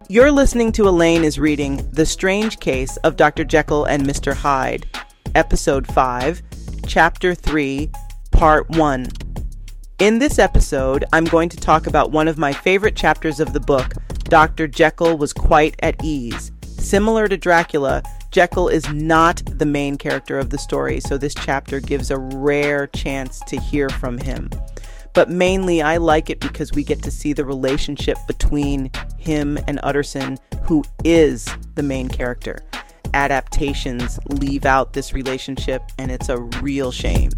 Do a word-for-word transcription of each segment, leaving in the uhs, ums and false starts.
You're listening to Elaine is reading The Strange Case of Doctor Jekyll and Mister Hyde, Episode five, Chapter three, Part one. In this episode, I'm going to talk about one of my favorite chapters of the book, Doctor Jekyll Was Quite at Ease. Similar to Dracula, Jekyll is not the main character of the story, so this chapter gives a rare chance to hear from him. But mainly, I like it because we get to see the relationship between him and Utterson, who is the main character. Adaptations leave out this relationship, and it's a real shame.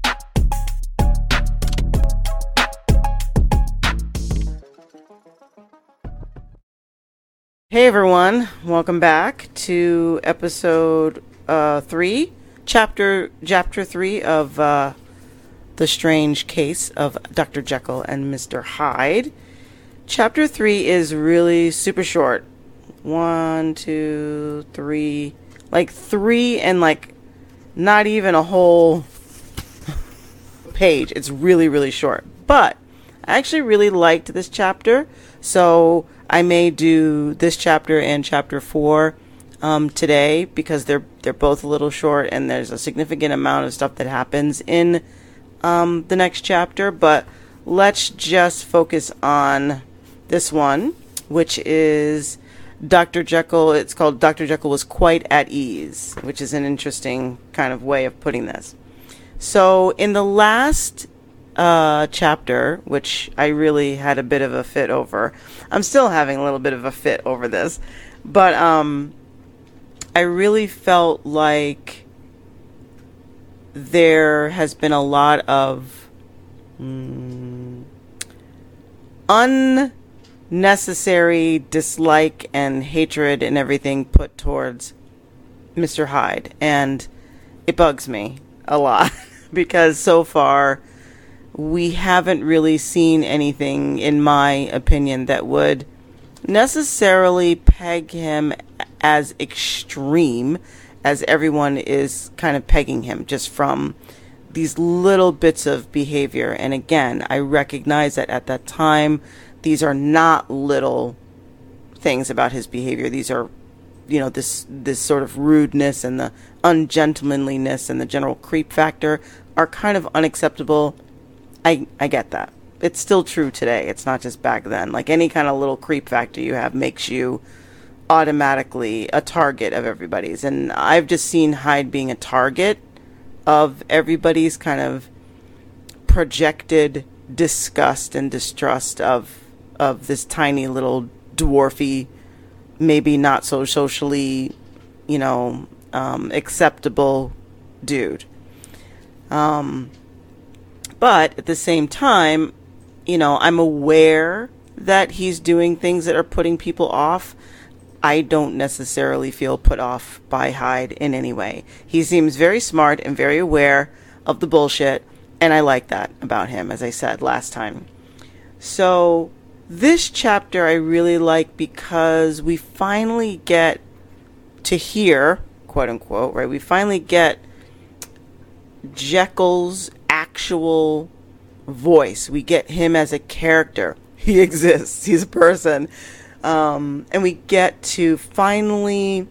Hey everyone, welcome back to episode uh, three, chapter chapter three of uh, The Strange Case of Doctor Jekyll and Mister Hyde. Chapter three is really super short. One, two, three, like three and like not even a whole page. It's really, really short. But I actually really liked this chapter, so I may do this chapter and chapter four um, today because they're they're both a little short and there's a significant amount of stuff that happens in um, the next chapter. But let's just focus on this one, which is Doctor Jekyll. It's called Doctor Jekyll Was Quite at Ease, which is an interesting kind of way of putting this. So in the last uh, chapter, which I really had a bit of a fit over, I'm still having a little bit of a fit over this, but um, I really felt like there has been a lot of mm, unnecessary dislike and hatred and everything put towards Mister Hyde, and it bugs me a lot because so far we haven't really seen anything, in my opinion, that would necessarily peg him as extreme as everyone is kind of pegging him, just from these little bits of behavior. And again, I recognize that at that time, these are not little things about his behavior. These are, you know, this this sort of rudeness and the ungentlemanliness and the general creep factor are kind of unacceptable. I, I get that. It's still true today. It's not just back then. Like any kind of little creep factor you have makes you automatically a target of everybody's. And I've just seen Hyde being a target of everybody's kind of projected disgust and distrust of of this tiny little dwarfy, maybe not so socially, you know, um, acceptable dude. Um... But at the same time, you know, I'm aware that he's doing things that are putting people off. I don't necessarily feel put off by Hyde in any way. He seems very smart and very aware of the bullshit, and I like that about him, as I said last time. So this chapter I really like because we finally get to hear, quote unquote, right? We finally get Jekyll's actual voice. We get him as a character. He exists. He's a person. Um, and we get to finally,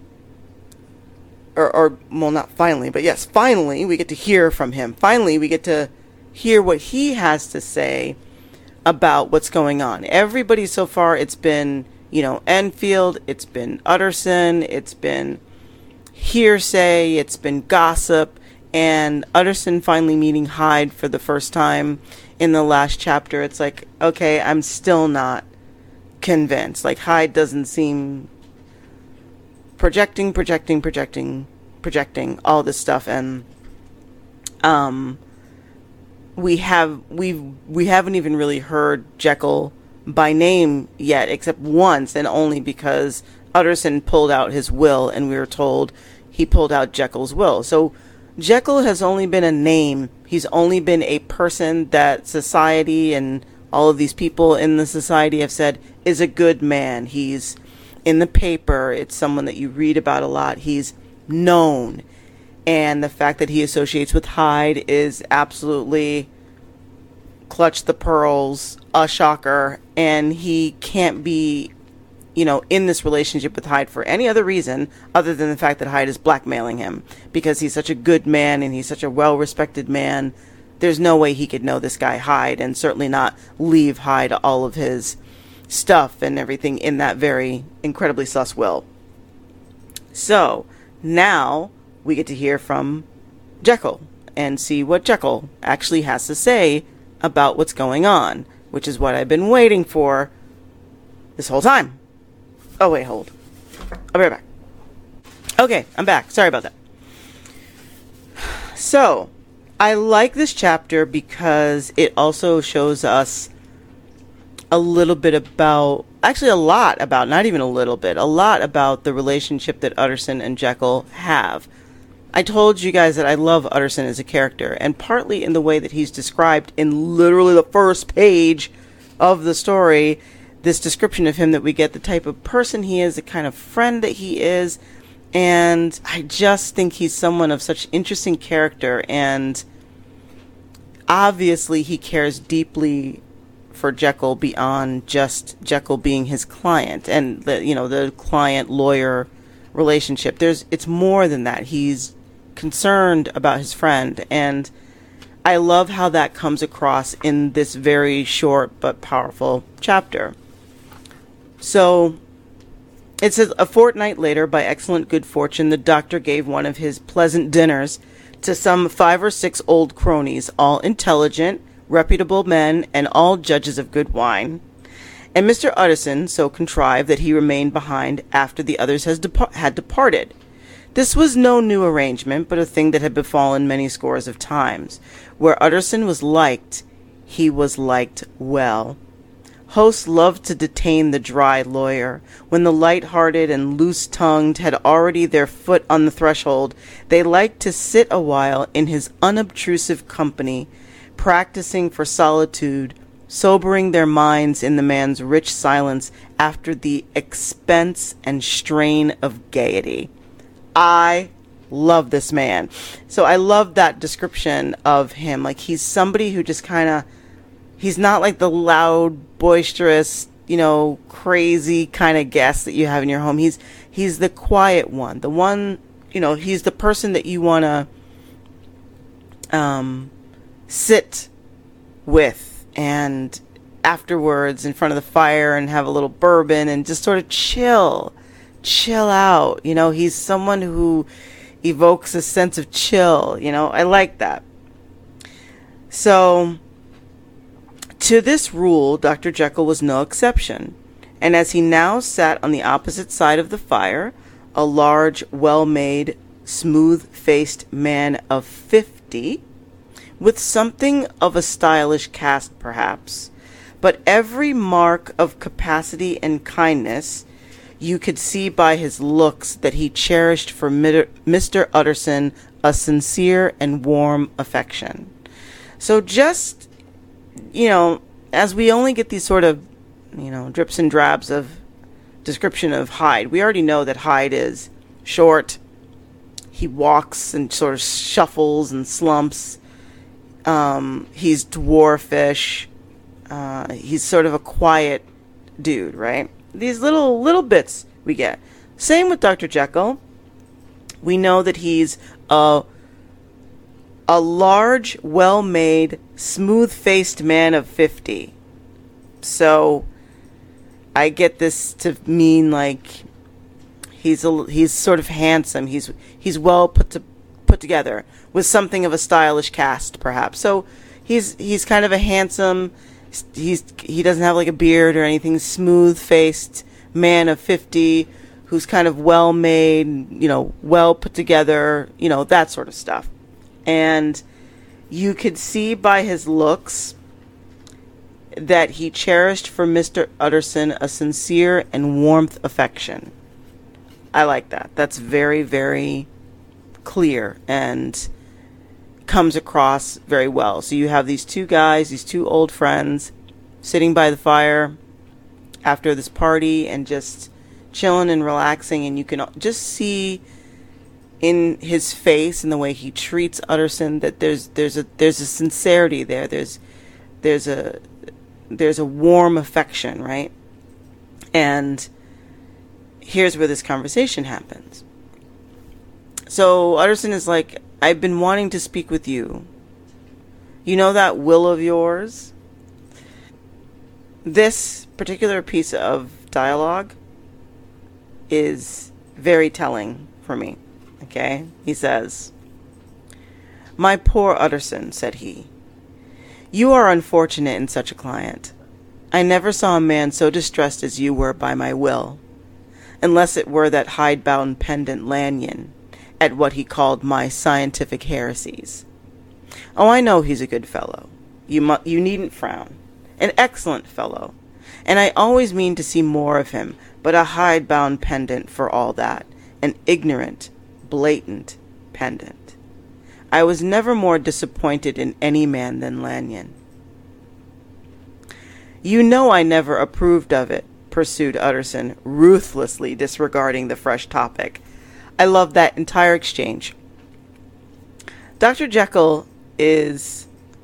or, or, well, not finally, but yes, finally, we get to hear from him. Finally, we get to hear what he has to say about what's going on. Everybody so far, it's been, you know, Enfield, it's been Utterson, it's been hearsay, it's been gossip. And Utterson finally meeting Hyde for the first time in the last chapter. It's like, okay, I'm still not convinced. Like, Hyde doesn't seem projecting, projecting, projecting, projecting all this stuff. And um, we have we we haven't even really heard Jekyll by name yet, except once, and only because Utterson pulled out his will, and we were told he pulled out Jekyll's will. So Jekyll has only been a name. He's only been a person that society and all of these people in the society have said is a good man. He's in the paper. It's someone that you read about a lot. He's known. And the fact that he associates with Hyde is absolutely clutch the pearls, a shocker. And he can't be you know, in this relationship with Hyde for any other reason other than the fact that Hyde is blackmailing him because he's such a good man and he's such a well-respected man. There's no way he could know this guy Hyde and certainly not leave Hyde all of his stuff and everything in that very incredibly sus will. So now we get to hear from Jekyll and see what Jekyll actually has to say about what's going on, which is what I've been waiting for this whole time. Oh, wait, hold. I'll be right back. Okay, I'm back. Sorry about that. So, I like this chapter because it also shows us a little bit about, actually a lot about, not even a little bit, a lot about the relationship that Utterson and Jekyll have. I told you guys that I love Utterson as a character, and partly in the way that he's described in literally the first page of the story, this description of him that we get, the type of person he is, the kind of friend that he is, and I just think he's someone of such interesting character, and obviously he cares deeply for Jekyll beyond just Jekyll being his client, and the, you know, the client-lawyer relationship. There's, it's more than that. He's concerned about his friend, and I love how that comes across in this very short but powerful chapter. So it says, a fortnight later, by excellent good fortune, the doctor gave one of his pleasant dinners to some five or six old cronies, all intelligent, reputable men, and all judges of good wine. And Mister Utterson so contrived that he remained behind after the others has depar- had departed. This was no new arrangement, but a thing that had befallen many scores of times. Where Utterson was liked, he was liked well. Hosts loved to detain the dry lawyer. When the light-hearted and loose-tongued had already their foot on the threshold, they liked to sit a while in his unobtrusive company, practicing for solitude, sobering their minds in the man's rich silence after the expense and strain of gaiety. I love this man. So I love that description of him. Like, he's somebody who just kind of, he's not like the loud, boisterous, you know, crazy kind of guest that you have in your home. He's, he's the quiet one. The one, you know, he's the person that you want to um, sit with and afterwards in front of the fire and have a little bourbon and just sort of chill. chill out. You know, he's someone who evokes a sense of chill. You know, I like that. So, to this rule, Doctor Jekyll was no exception. And as he now sat on the opposite side of the fire, a large, well-made, smooth-faced man of fifty, with something of a stylish cast, perhaps, but every mark of capacity and kindness, you could see by his looks that he cherished for Mister Utterson a sincere and warm affection. So just, you know, as we only get these sort of, you know, drips and drabs of description of Hyde, we already know that Hyde is short. He walks and sort of shuffles and slumps. Um, he's dwarfish. Uh, he's sort of a quiet dude, right? These little little bits we get. Same with Doctor Jekyll. We know that he's a a large, well-made, smooth-faced man of fifty. So I get this to mean like he's a, he's sort of handsome. He's he's well put to put together with something of a stylish cast, perhaps. So he's he's kind of a handsome. He's he doesn't have like a beard or anything. Smooth-faced man of fifty who's kind of well-made, you know, well put together, you know, that sort of stuff. And you could see by his looks that he cherished for Mister Utterson a sincere and warmth affection. I like that. That's very, very clear and comes across very well. So you have these two guys, these two old friends, sitting by the fire after this party and just chilling and relaxing, and you can just see in his face and the way he treats Utterson that there's there's a there's a sincerity there. There's there's a there's a warm affection, right? And here's where this conversation happens. So Utterson is like, I've been wanting to speak with you. You know that will of yours? This particular piece of dialogue is very telling for me. Okay? He says, "My poor Utterson," said he, "you are unfortunate in such a client. I never saw a man so distressed as you were by my will, unless it were that hidebound pendant Lanyon at what he called my scientific heresies. Oh, I know he's a good fellow. You mu- you needn't frown. An excellent fellow. And I always mean to see more of him, but a hidebound pendant for all that. An ignorant, blatant pendant. I was never more disappointed in any man than Lanyon. You know I never approved of it," pursued Utterson, ruthlessly disregarding the fresh topic. I love that entire exchange. Doctor Jekyll is...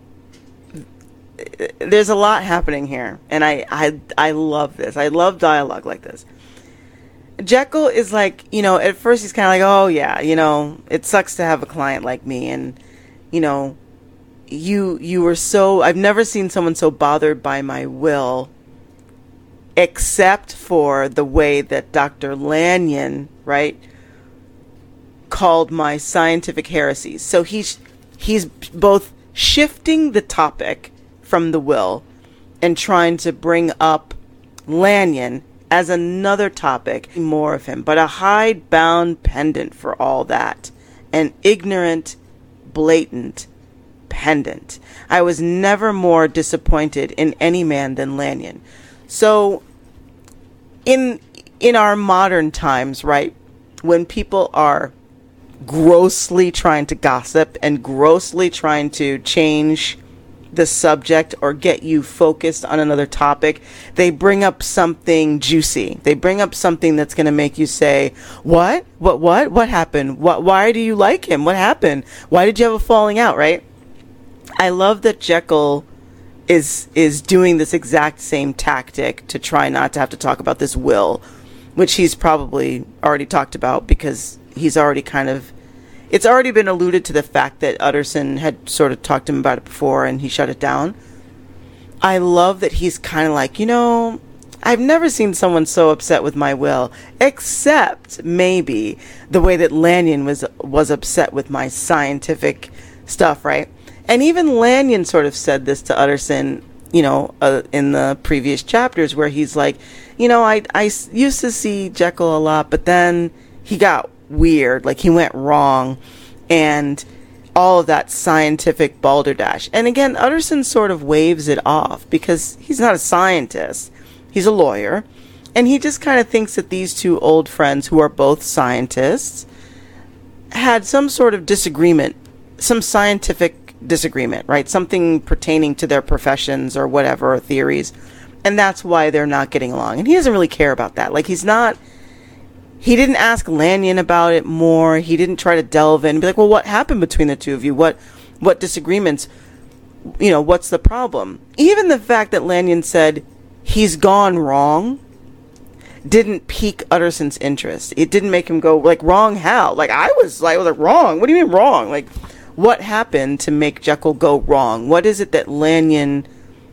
There's a lot happening here, and I, I, I love this. I love dialogue like this. Jekyll is like, you know, at first he's kind of like, oh yeah, you know, it sucks to have a client like me, and, you know, you you were so, I've never seen someone so bothered by my will, except for the way that Doctor Lanyon, right, called my scientific heresies. So he's he's both shifting the topic from the will and trying to bring up Lanyon as another topic, more of him, but a hidebound pendant for all that, an ignorant, blatant pendant. I was never more disappointed in any man than Lanyon. So in in our modern times, right, when people are grossly trying to gossip and grossly trying to change the subject or get you focused on another topic, they bring up something juicy. They bring up something that's going to make you say, what? What, what, what happened? What, why do you like him? What happened? Why did you have a falling out, right? I love that Jekyll is, is doing this exact same tactic to try not to have to talk about this will, which he's probably already talked about because he's already kind of, it's already been alluded to the fact that Utterson had sort of talked to him about it before and he shut it down. I love that he's kind of like, you know, I've never seen someone so upset with my will, except maybe the way that Lanyon was was upset with my scientific stuff, right? And even Lanyon sort of said this to Utterson, you know, uh, in the previous chapters where he's like, you know, I, I used to see Jekyll a lot, but then he got weird, like he went wrong, and all of that scientific balderdash. And again, Utterson sort of waves it off because he's not a scientist, he's a lawyer, and he just kind of thinks that these two old friends who are both scientists had some sort of disagreement, some scientific disagreement, right? Something pertaining to their professions or whatever, or theories, and that's why they're not getting along. And he doesn't really care about that. Like, he's not He didn't ask Lanyon about it more. He didn't try to delve in and be like, well, what happened between the two of you? What what disagreements? You know, what's the problem? Even the fact that Lanyon said he's gone wrong didn't pique Utterson's interest. It didn't make him go, like, wrong how? Like, I was like, I was like, wrong? What do you mean wrong? Like, what happened to make Jekyll go wrong? What is it that Lanyon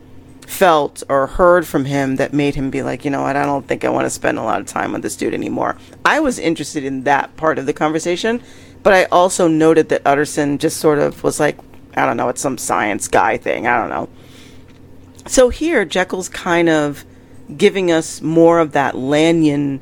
felt or heard from him that made him be like, you know what, I don't think I want to spend a lot of time with this dude anymore? I was interested in that part of the conversation, but I also noted that Utterson just sort of was like, I don't know, it's some science guy thing, I don't know. So here, Jekyll's kind of giving us more of that Lanyon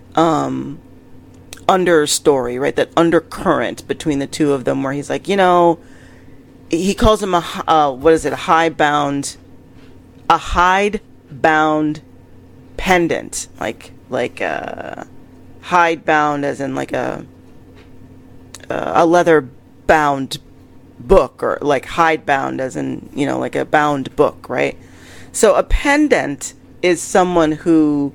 um, understory, right, that undercurrent between the two of them, where he's like, you know, he calls him a, uh, what is it, a high-bound a hide-bound pendant, like like a hide-bound, as in like a a leather-bound book, or like hide-bound, as in, you know, like a bound book, right? So a pendant is someone who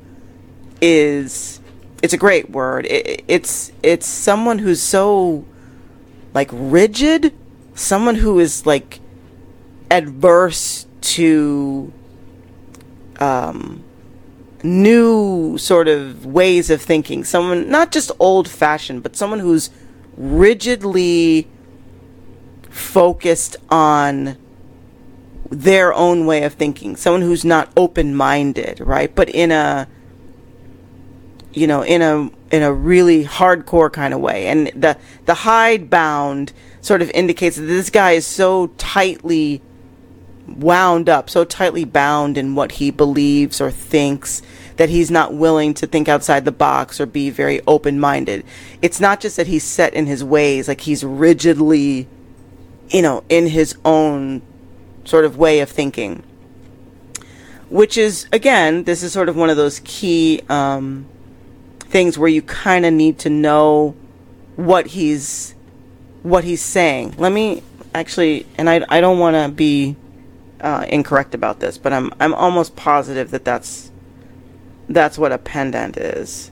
is, it's a great word. It, it's it's someone who's so like rigid, someone who is like adverse to um new sort of ways of thinking. Someone, not just old-fashioned, but someone who's rigidly focused on their own way of thinking. Someone who's not open-minded, right? But in a, you know, in a in a really hardcore kind of way. And the the hidebound sort of indicates that this guy is so tightly wound up, so tightly bound in what he believes or thinks, that he's not willing to think outside the box or be very open-minded. It's not just that he's set in his ways, like he's rigidly, you know, in his own sort of way of thinking. Which is, again, this is sort of one of those key um, things where you kind of need to know what he's what he's saying. Let me actually, and I, I don't want to be uh, incorrect about this, but I'm I'm almost positive that that's that's what a pendant is.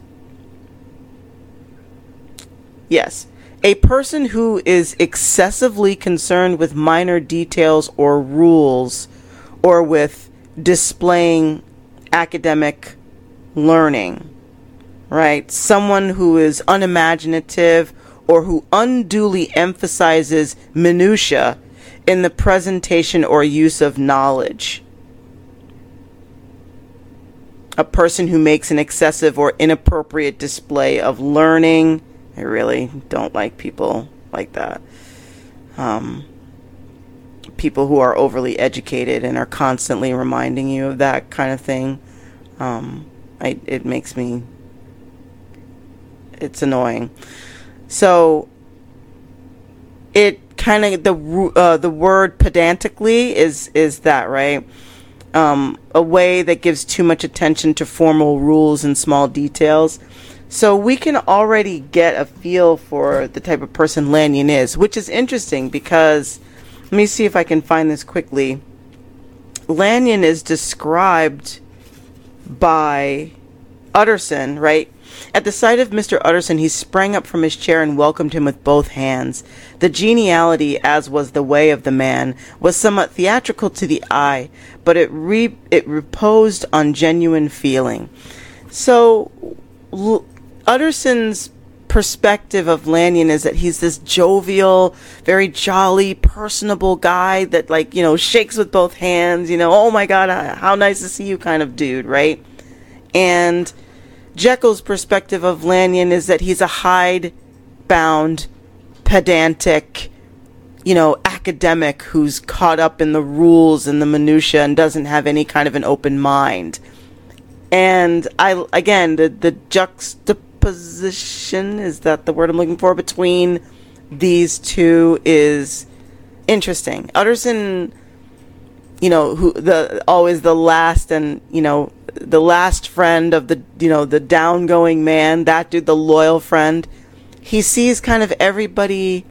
Yes. A person who is excessively concerned with minor details or rules, or with displaying academic learning, right? Someone who is unimaginative or who unduly emphasizes minutia in the presentation or use of knowledge. A person who makes an excessive or inappropriate display of learning. I really don't like people like that. Um, people who are overly educated and are constantly reminding you of that kind of thing. Um, I, it makes me, it's annoying. So it kind of, the uh, the word pedantically is is that, right? Um, a way that gives too much attention to formal rules and small details. So we can already get a feel for the type of person Lanyon is, which is interesting because, let me see if I can find this quickly. Lanyon is described by Utterson, right? At the sight of Mister Utterson, he sprang up from his chair and welcomed him with both hands. The geniality, as was the way of the man, was somewhat theatrical to the eye, but it re- it reposed on genuine feeling. So, L- Utterson's perspective of Lanyon is that he's this jovial, very jolly, personable guy that, like, you know, shakes with both hands, you know, oh my God, how nice to see you kind of dude, right? And Jekyll's perspective of Lanyon is that he's a hide-bound, pedantic, you know, academic who's caught up in the rules and the minutiae and doesn't have any kind of an open mind. And I, again, the, the juxtaposition, is that the word I'm looking for, between these two is interesting. Utterson, you know, who the always the last and, you know, the last friend of the, you know, the downgoing man, that dude, the loyal friend, he sees kind of everybody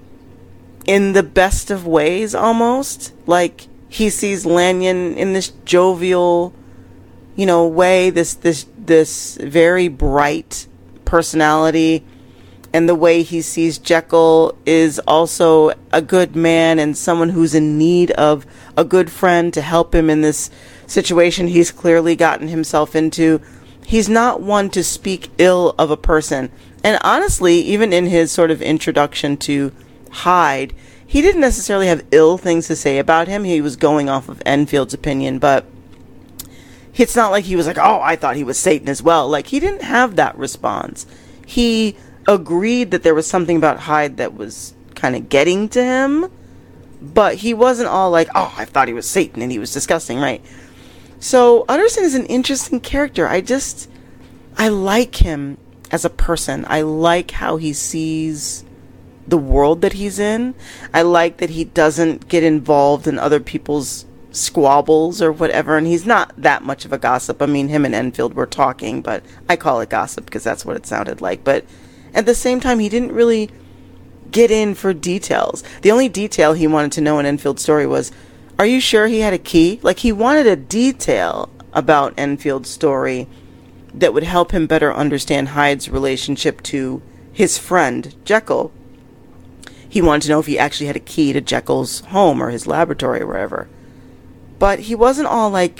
in the best of ways almost. Like, he sees Lanyon in this jovial, you know, way, this this this very bright personality, and the way he sees Jekyll is also a good man and someone who's in need of a good friend to help him in this situation he's clearly gotten himself into. He's not one to speak ill of a person. And honestly, even in his sort of introduction to Hyde, he didn't necessarily have ill things to say about him. He was going off of Enfield's opinion, but it's not like he was like, oh, I thought he was Satan as well. Like, he didn't have that response. He agreed that there was something about Hyde that was kind of getting to him, but he wasn't all like, oh, I thought he was Satan and he was disgusting, right? So Utterson is an interesting character. I just, I like him as a person. I like how he sees the world that he's in. I like that he doesn't get involved in other people's squabbles or whatever, and he's not that much of a gossip. I mean, him and Enfield were talking, but I call it gossip because that's what it sounded like. But at the same time, he didn't really get in for details. The only detail he wanted to know in Enfield's story was, are you sure he had a key? Like, he wanted a detail about Enfield's story that would help him better understand Hyde's relationship to his friend, Jekyll. He wanted to know if he actually had a key to Jekyll's home or his laboratory or wherever. But he wasn't all like,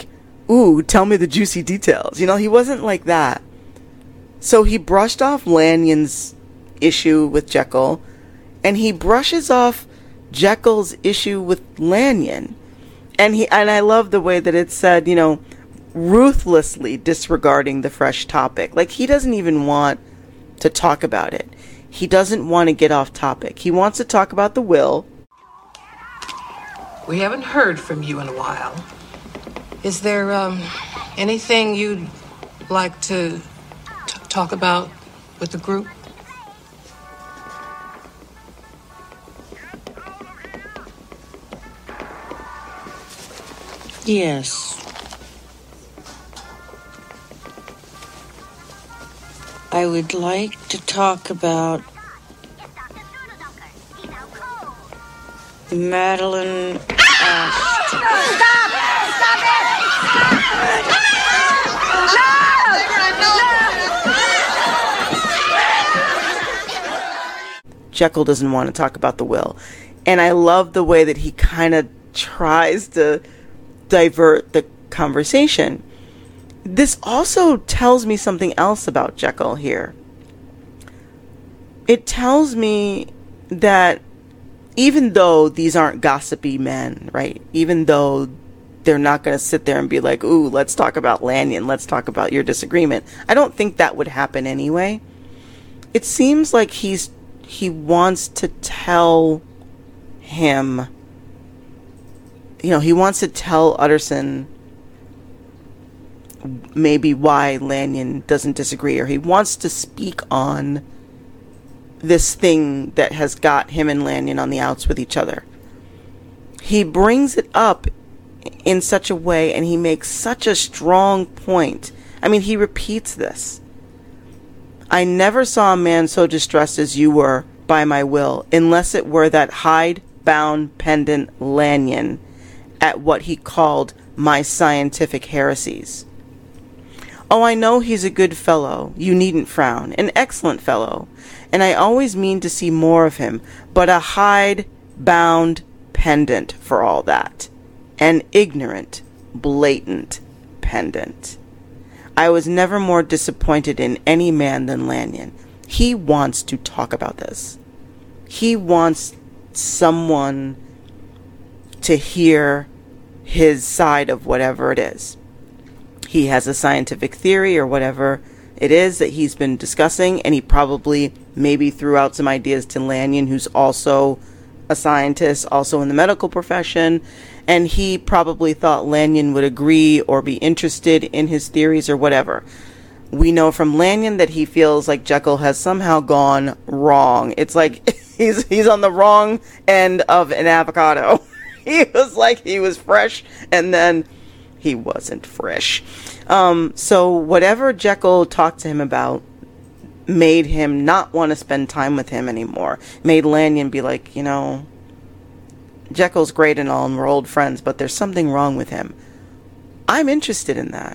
ooh, tell me the juicy details. You know, he wasn't like that. So he brushed off Lanyon's issue with Jekyll, and he brushes off Jekyll's issue with Lanyon. And he and I love the way that it said, you know, ruthlessly disregarding the fresh topic. Like, he doesn't even want to talk about it. He doesn't want to get off topic. He wants to talk about the will. We haven't heard from you in a while. Is there um, anything you'd like to t- talk about with the group? Yes. I would like to talk about Madeline Ashton. Stop it! Stop it! Jekyll doesn't want to talk about the will. And I love the way that he kind of tries to divert the conversation. This also tells me something else about Jekyll here. It tells me that even though these aren't gossipy men, right? Even though they're not going to sit there and be like, ooh, let's talk about Lanyon, let's talk about your disagreement. I don't think that would happen anyway. It seems like he's he wants to tell him, you know, he wants to tell Utterson maybe why Lanyon doesn't disagree, or he wants to speak on this thing that has got him and Lanyon on the outs with each other. He brings it up in such a way, and he makes such a strong point. I mean, he repeats this. I never saw a man so distressed as you were by my will, unless it were that hide-bound pendant Lanyon at what he called my scientific heresies. Oh, I know he's a good fellow, you needn't frown, an excellent fellow, and I always mean to see more of him, but a hide-bound pendant for all that. An ignorant, blatant pendant. I was never more disappointed in any man than Lanyon. He wants to talk about this. He wants someone to hear his side of whatever it is. He has a scientific theory or whatever it is that he's been discussing, and he probably maybe threw out some ideas to Lanyon, who's also a scientist, also in the medical profession, and he probably thought Lanyon would agree or be interested in his theories or whatever. We know from Lanyon that he feels like Jekyll has somehow gone wrong. It's like he's he's on the wrong end of an avocado. He was like he was fresh, and then he wasn't fresh. Um, so whatever Jekyll talked to him about made him not want to spend time with him anymore. Made Lanyon be like, you know, Jekyll's great and all, and we're old friends, but there's something wrong with him. I'm interested in that.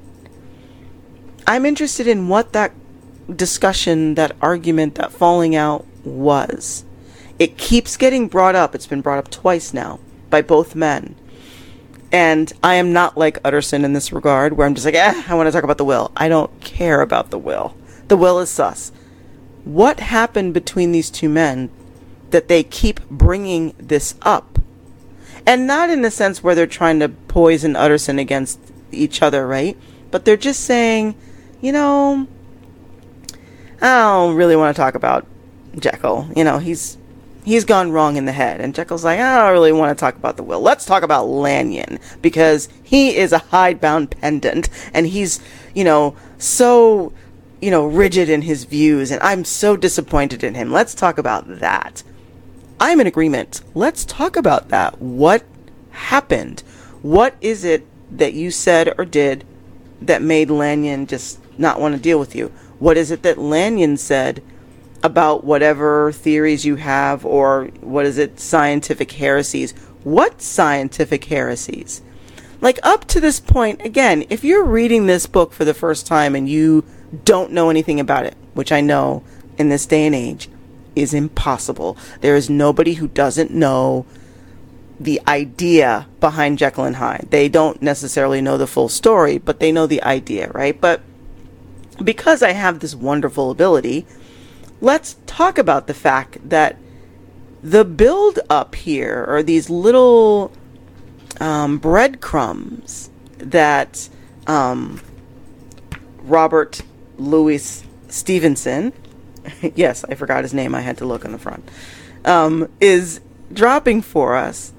I'm interested in what that discussion, that argument, that falling out was. It keeps getting brought up. It's been brought up twice now by both men. And I am not like Utterson in this regard, where I'm just like, eh, I want to talk about the will. I don't care about the will. The will is sus. What happened between these two men that they keep bringing this up? And not in the sense where they're trying to poison Utterson against each other, right? But they're just saying, you know, I don't really want to talk about Jekyll. You know, he's he's gone wrong in the head. And Jekyll's like, I don't really want to talk about the will. Let's talk about Lanyon, because he is a hidebound pendant, and he's, you know, so, you know, rigid in his views, and I'm so disappointed in him. Let's talk about that. I'm in agreement. Let's talk about that. What happened? What is it that you said or did that made Lanyon just not want to deal with you? What is it that Lanyon said about whatever theories you have, or what is it, scientific heresies? What scientific heresies? Like, up to this point, again, if you're reading this book for the first time and you don't know anything about it, which I know in this day and age is impossible. There is nobody who doesn't know the idea behind Jekyll and Hyde. They don't necessarily know the full story, but they know the idea, right? But because I have this wonderful ability, let's talk about the fact that the build up here are these little um, breadcrumbs that um, Robert Louis Stevenson, yes, I forgot his name, I had to look on the front, um, is dropping for us,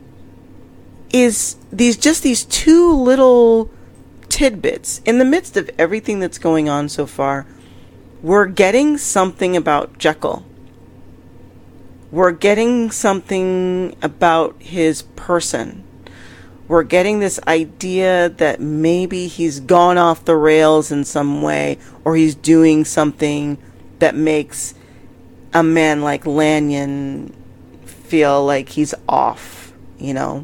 is these just these two little tidbits. In the midst of everything that's going on so far, we're getting something about Jekyll. We're getting something about his person. We're getting this idea that maybe he's gone off the rails in some way, or he's doing something that makes a man like Lanyon feel like he's off, you know.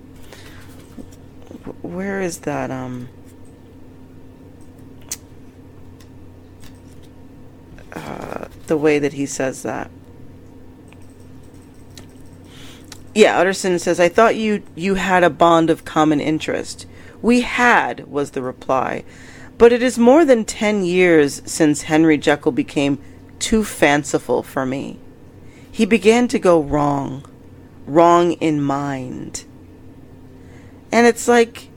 Where is that, um... Uh, the way that he says that. Yeah, Utterson says, I thought you you had a bond of common interest. We had, was the reply. But it is more than ten years since Henry Jekyll became too fanciful for me. He began to go wrong. Wrong in mind. And it's like,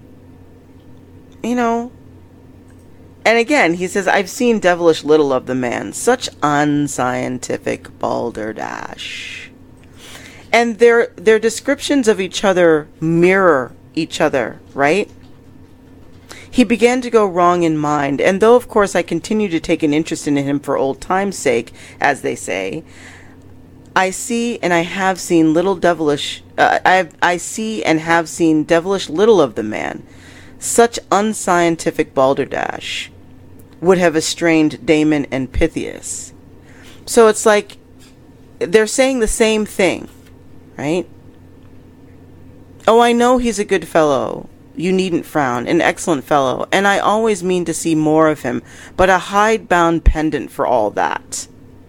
you know... And again, he says, I've seen devilish little of the man. Such unscientific balderdash. And their their descriptions of each other mirror each other, right? He began to go wrong in mind. And though, of course, I continue to take an interest in him for old time's sake, as they say, I see and I have seen little devilish... Uh, I I see and have seen devilish little of the man. Such unscientific balderdash would have estranged Damon and Pythias. So it's like they're saying the same thing, right? Oh, I know he's a good fellow. You needn't frown. An excellent fellow. And I always mean to see more of him. But a hide-bound pendant for all that.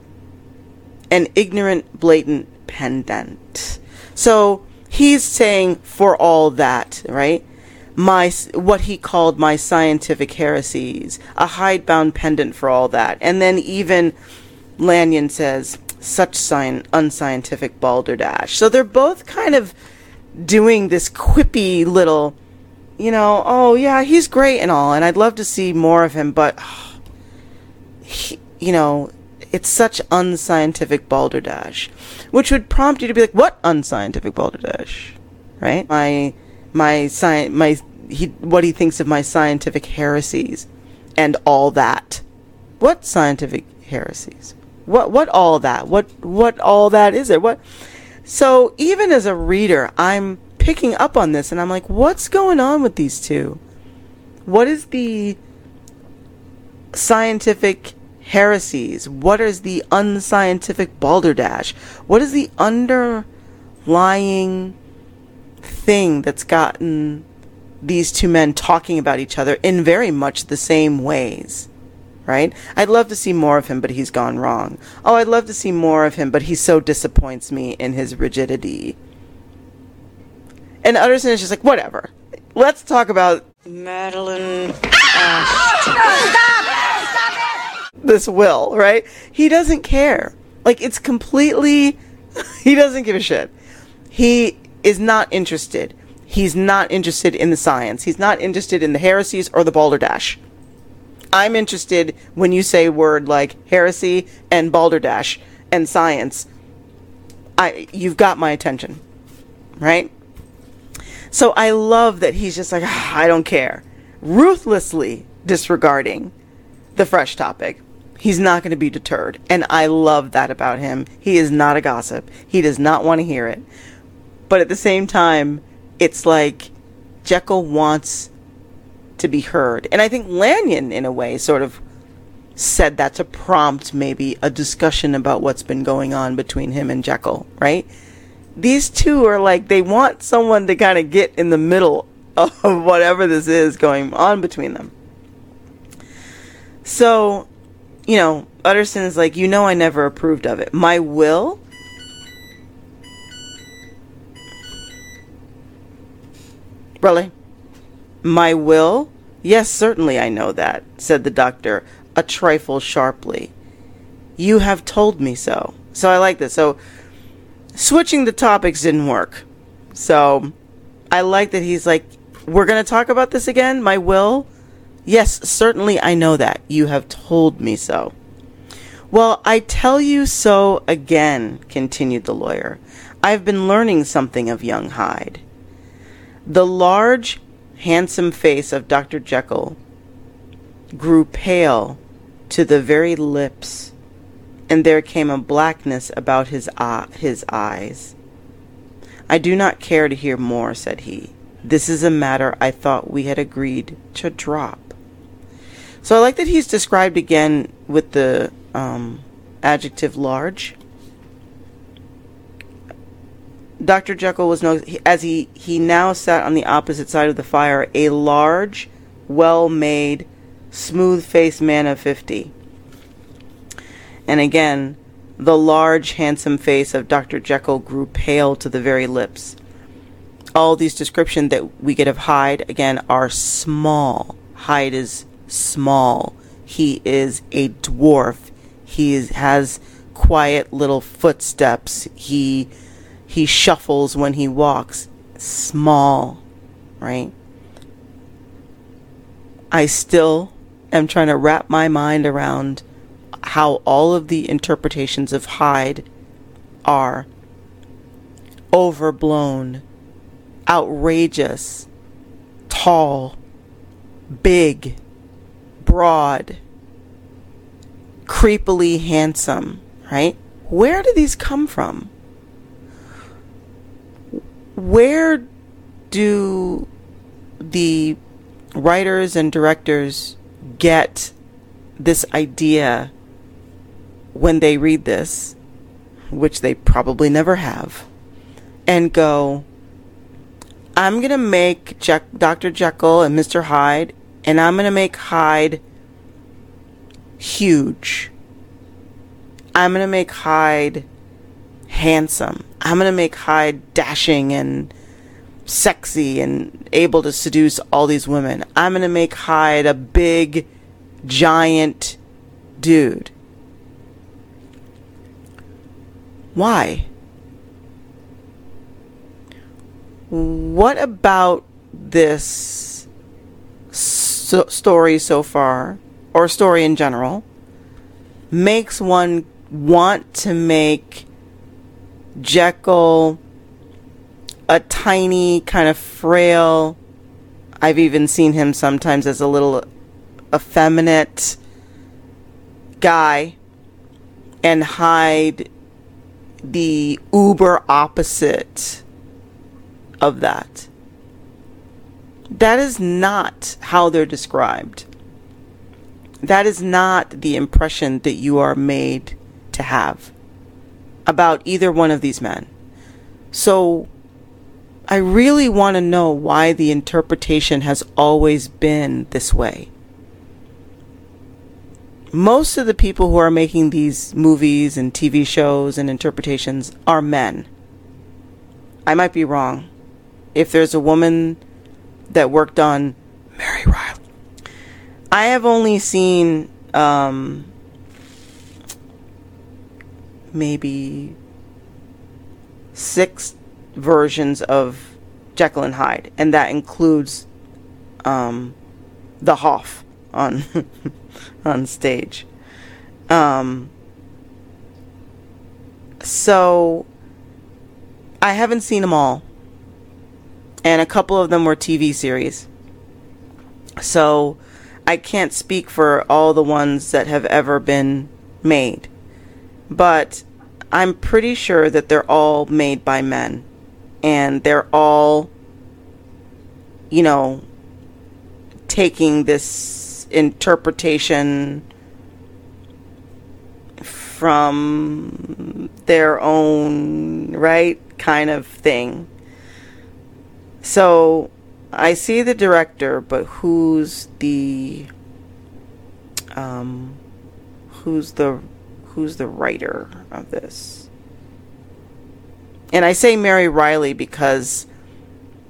An ignorant, blatant pendant. So he's saying for all that, right? My what he called my scientific heresies, a hidebound pendant for all that. And then even Lanyon says, such sign unscientific balderdash. So they're both kind of doing this quippy little, you know, oh yeah, he's great and all, and I'd love to see more of him, but, oh, he, you know, it's such unscientific balderdash. Which would prompt you to be like, what unscientific balderdash? Right? My... my sci- my he what he thinks of my scientific heresies and all that. What scientific heresies? What what all that? What what all that is it? What? So even as a reader, I'm picking up on this and I'm like, what's going on with these two? What is the scientific heresies? What is the unscientific balderdash? What is the underlying thing that's gotten these two men talking about each other in very much the same ways, right? I'd love to see more of him, but he's gone wrong. Oh, I'd love to see more of him, but he so disappoints me in his rigidity. And Utterson is just like, whatever. Let's talk about Madeline Ashton. Stop! Stop it! This Will, right? He doesn't care. Like, it's completely... he doesn't give a shit. He is not interested. He's not interested in the science. He's not interested in the heresies or the balderdash. I'm interested when you say word like heresy and balderdash and science. I you've got my attention, right? So I love that he's just like, ah, I don't care. Ruthlessly disregarding the fresh topic. He's not going to be deterred. And I love that about him. He is not a gossip. He does not want to hear it. But at the same time, it's like Jekyll wants to be heard. And I think Lanyon, in a way, sort of said that to prompt maybe a discussion about what's been going on between him and Jekyll, right? These two are like, they want someone to kind of get in the middle of whatever this is going on between them. So, you know, Utterson is like, you know, I never approved of it. My will... Really? My will? Yes, certainly I know that, said the doctor, a trifle sharply. You have told me so. So I like this. So switching the topics didn't work. So I like that he's like, we're going to talk about this again? My will? Yes, certainly I know that. You have told me so. Well, I tell you so again, continued the lawyer. I've been learning something of young Hyde. The large, handsome face of Doctor Jekyll grew pale to the very lips, and there came a blackness about his, eye, his eyes. I do not care to hear more, said he. This is a matter I thought we had agreed to drop. So I like that he's described again with the um, adjective large. Doctor Jekyll was no, as he, he now sat on the opposite side of the fire, a large, well-made, smooth-faced man of fifty. And again, the large, handsome face of Doctor Jekyll grew pale to the very lips. All these descriptions that we get of Hyde, again, are small. Hyde is small. He is a dwarf. He is, has quiet little footsteps. He he shuffles when he walks. Small, right? I still am trying to wrap my mind around how all of the interpretations of Hyde are overblown, outrageous, tall, big, broad, creepily handsome, right? Where do these come from? Where do the writers and directors get this idea when they read this, which they probably never have, and go, I'm going to make Je- Doctor Jekyll and Mister Hyde, and I'm going to make Hyde huge. I'm going to make Hyde handsome. I'm going to make Hyde dashing and sexy and able to seduce all these women. I'm going to make Hyde a big, giant dude. Why? What about this so- story so far, or story in general, makes one want to make Jekyll a tiny, kind of frail, I've even seen him sometimes as a little effeminate guy, and Hyde the uber opposite of that? That is not how they're described. That is not the impression that you are made to have about either one of these men. So I really want to know why the interpretation has always been this way. Most of the people who are making these movies and T V shows and interpretations are men. I might be wrong. If there's a woman that worked on Mary Riley, I have only seen um, maybe six versions of Jekyll and Hyde, and that includes um, the Hoff on on stage. Um, so I haven't seen them all, and a couple of them were T V series. So I can't speak for all the ones that have ever been made, but I'm pretty sure that they're all made by men, and they're all, you know, taking this interpretation from their own, right, kind of thing. So I see the director, but who's the um who's the who's the writer of this? And I say Mary Riley because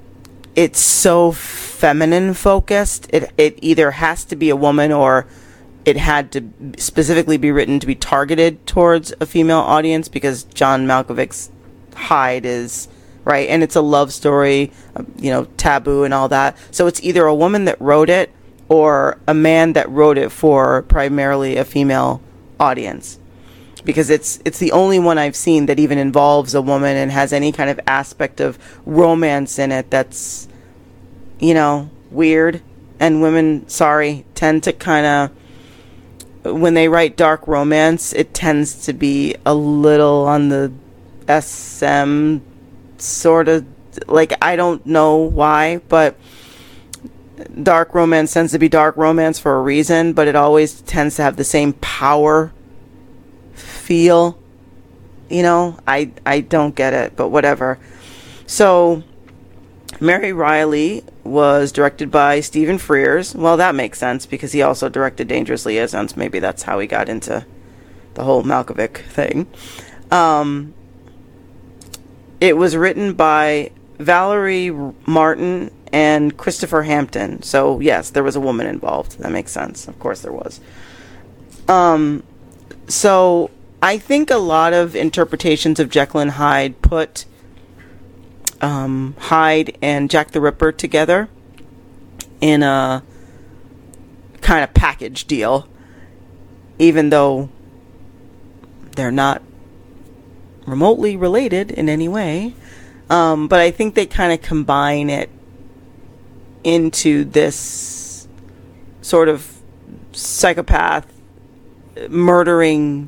it's so feminine focused. It it either has to be a woman, or it had to specifically be written to be targeted towards a female audience, because John Malkovich's Hyde is, right, and it's a love story, you know, taboo and all that. So it's either a woman that wrote it or a man that wrote it for primarily a female audience, because it's it's the only one I've seen that even involves a woman and has any kind of aspect of romance in it that's, you know, weird. And women, sorry, tend to kind of, when they write dark romance, it tends to be a little on the S M sort of, like, I don't know why, but dark romance tends to be dark romance for a reason, but it always tends to have the same power feel, you know. I I don't get it, but whatever. So Mary Riley was directed by Stephen Frears. Well, that makes sense, because he also directed Dangerous Liaisons. Maybe that's how he got into the whole Malkovich thing. Um, it was written by Valerie Martin and Christopher Hampton. So, yes, there was a woman involved. That makes sense. Of course there was. Um, so, I think a lot of interpretations of Jekyll and Hyde put um, Hyde and Jack the Ripper together in a kind of package deal, even though they're not remotely related in any way. Um, but I think they kind of combine it into this sort of psychopath murdering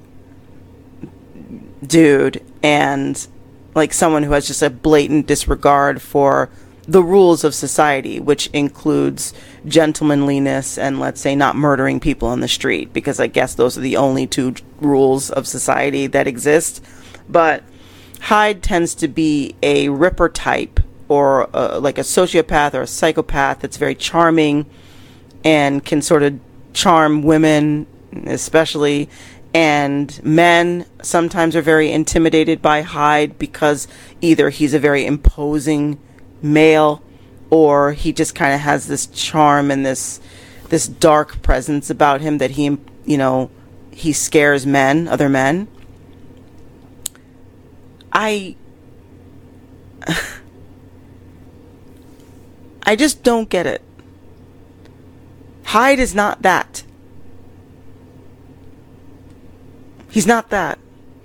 dude, and like someone who has just a blatant disregard for the rules of society, which includes gentlemanliness and, let's say, not murdering people on the street, because I guess those are the only two rules of society that exist. But Hyde tends to be a Ripper type, or uh, like a sociopath or a psychopath that's very charming and can sort of charm women especially, and men sometimes are very intimidated by Hyde because either he's a very imposing male, or he just kind of has this charm and this this dark presence about him that he, you know, he scares men, other men. I I just don't get it. Hyde is not that. He's not that.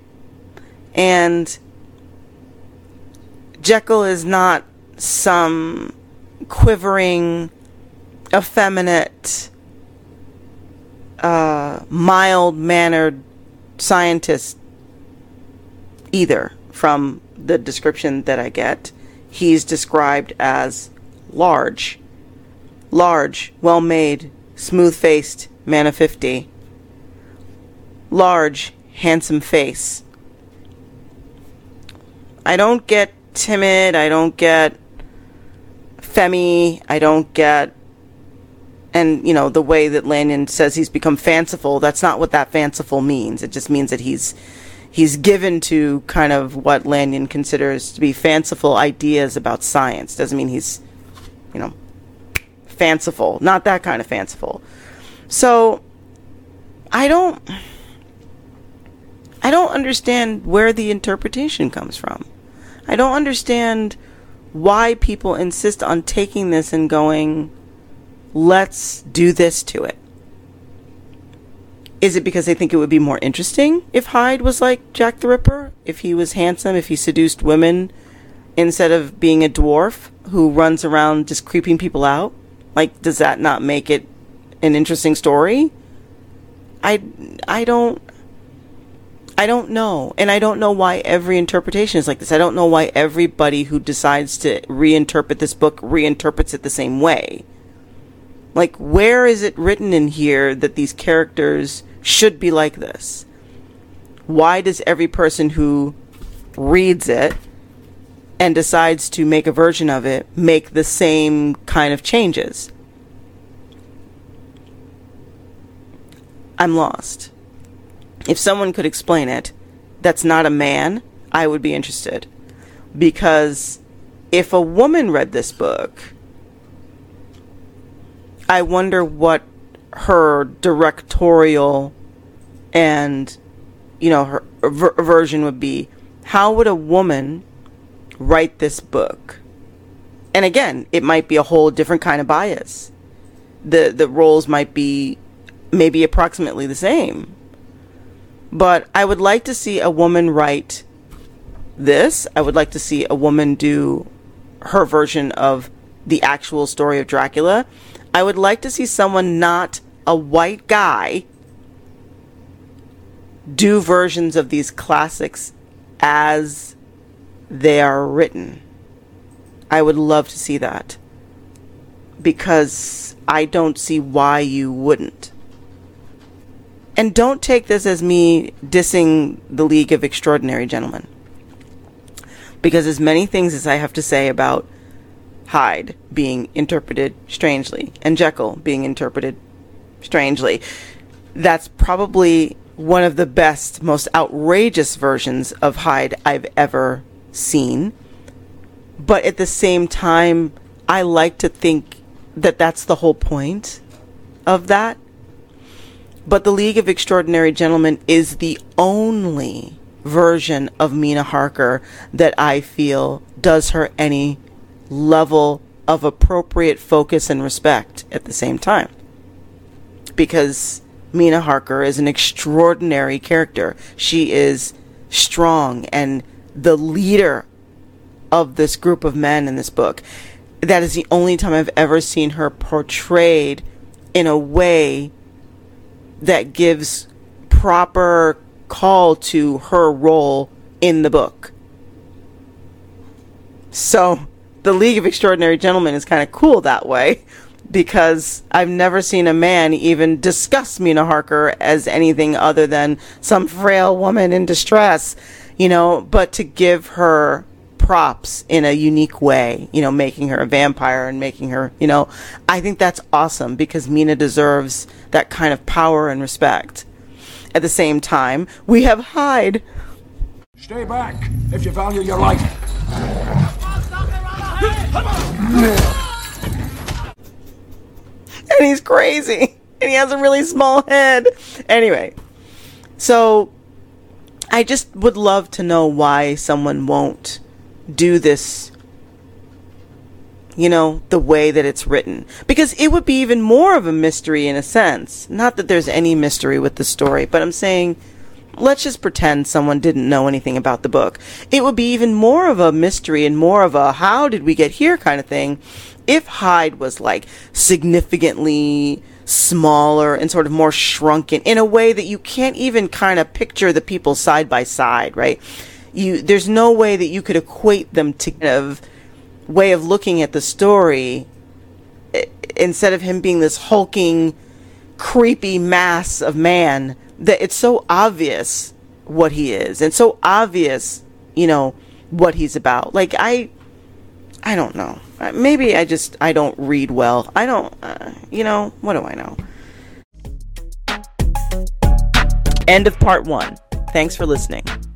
And Jekyll is not some quivering, effeminate, uh, mild-mannered scientist either, from the description that I get. He's described as large. Large, well-made, smooth-faced man of fifty. Large, handsome face. I don't get timid. I don't get femmy. I don't get, and you know, the way that Lanyon says he's become fanciful, that's not what that fanciful means. It just means that he's he's given to kind of what Lanyon considers to be fanciful ideas about science. Doesn't mean he's, you know, fanciful. Not that kind of fanciful. So I don't I don't understand where the interpretation comes from. I don't understand why people insist on taking this and going, let's do this to it. Is it because they think it would be more interesting if Hyde was like Jack the Ripper? If he was handsome, if he seduced women instead of being a dwarf who runs around just creeping people out? Like, does that not make it an interesting story? I, I don't... I don't know. And I don't know why every interpretation is like this. I don't know why everybody who decides to reinterpret this book reinterprets it the same way. Like, where is it written in here that these characters should be like this? Why does every person who reads it and decides to make a version of it make the same kind of changes? I'm lost. If someone could explain it, that's not a man, I would be interested. Because if a woman read this book, I wonder what her directorial and, you know, her ver- version would be. How would a woman write this book? And again, it might be a whole different kind of bias. The the roles might be maybe approximately the same. But I would like to see a woman write this. I would like to see a woman do her version of the actual story of Dracula. I would like to see someone, not a white guy, do versions of these classics as they are written. I would love to see that, because I don't see why you wouldn't. And don't take this as me dissing the League of Extraordinary Gentlemen, because as many things as I have to say about Hyde being interpreted strangely and Jekyll being interpreted strangely, that's probably one of the best, most outrageous versions of Hyde I've ever seen. But at the same time, I like to think that that's the whole point of that. But the League of Extraordinary Gentlemen is the only version of Mina Harker that I feel does her any level of appropriate focus and respect at the same time. Because Mina Harker is an extraordinary character. She is strong and the leader of this group of men in this book. That is the only time I've ever seen her portrayed in a way that gives proper call to her role in the book. So the League of Extraordinary Gentlemen is kind of cool that way, because I've never seen a man even discuss Mina Harker as anything other than some frail woman in distress, you know, but to give her props in a unique way, you know, making her a vampire and making her, you know, I think that's awesome, because Mina deserves that kind of power and respect. At the same time, we have Hyde. Stay back if you value your life. And he's crazy. And he has a really small head. Anyway, so I just would love to know why someone won't do this, you know, the way that it's written. Because it would be even more of a mystery in a sense. Not that there's any mystery with the story, but I'm saying, let's just pretend someone didn't know anything about the book. It would be even more of a mystery and more of a how did we get here kind of thing if Hyde was like significantly smaller and sort of more shrunken in a way that you can't even kind of picture the people side by side, right? You, there's no way that you could equate them to kind of way of looking at the story, instead of him being this hulking, creepy mass of man, that it's so obvious what he is and so obvious, you know, what he's about. Like, I, I don't know. Maybe I just, I don't read well. I don't, uh, you know, what do I know? End of part one. Thanks for listening.